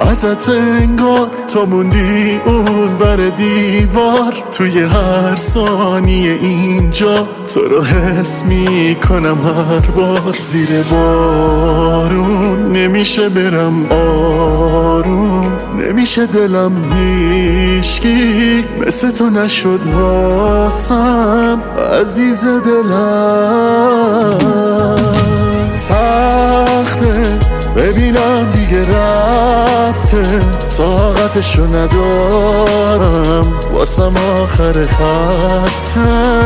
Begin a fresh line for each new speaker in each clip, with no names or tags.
ازت انگار تا موندی اون بر دیوار. توی هر ثانیه اینجا تو رو حس میکنم هر بار. زیر بارون نمیشه برم آروم، نمیشه دلم هیچکی مثل تو نشد واسم عزیز دلم. سخته ببینم دیگه رفته، طاقتشو ندارم واسم آخر خطه.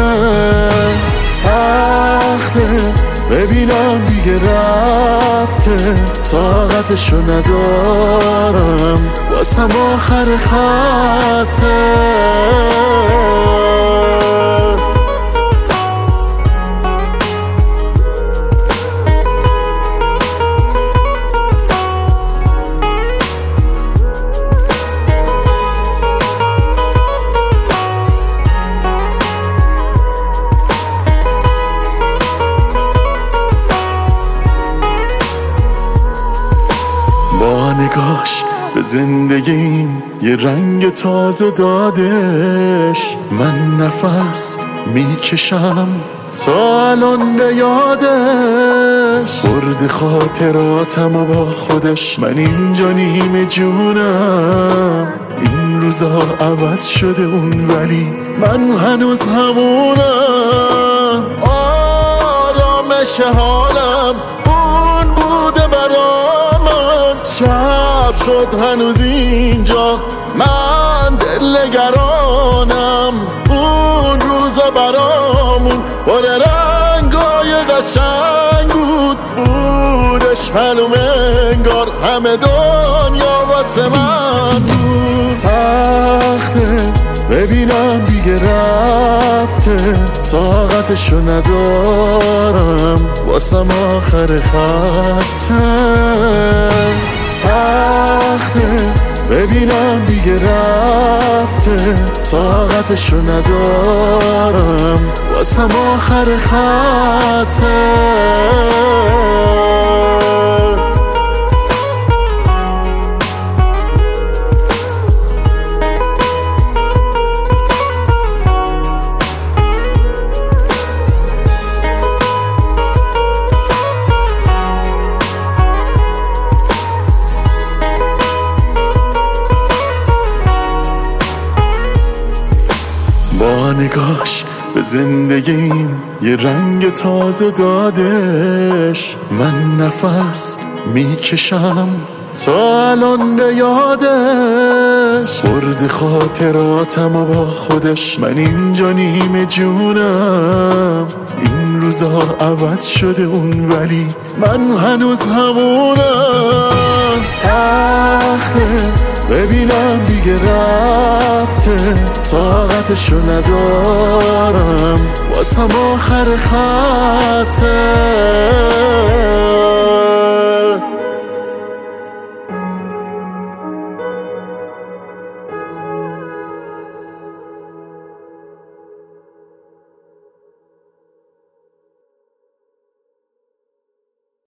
سخته ببینم دیگه رفته، طاقتشو ندارم واسم آخر خطه. با نگاش به زندگیم یه رنگ تازه دادش. من نفس میکشم تا الان به یادش. برد خاطراتم و با خودش، من اینجا نیمه جونم. این روزا عوض شده اون ولی من هنوز همونم. آرامش حالم اون بوده برام، شب شد هنوز اینجا من دل نگرانم. اون روزا برامون پر رنگای قشنگ بود، بودش معلوم انگار همه دنیا واسه من بود. سخته ببینم دیگه رفته، طاقتشو ندارم واسم آخر خطه. سخته ببینم دیگه رفته، طاقتشو ندارم واسم آخر خطه. با نگاش به زندگیم یه رنگ تازه دادش. من نفس میکشم تا الان به یادش. برد خاطراتم و با خودش، من اینجا نیمه جونم. این روزا عوض شده اون ولی من هنوز همونم. سخته ببینم دیگه رفته، طاقتشو ندارم واسم آخر خطه.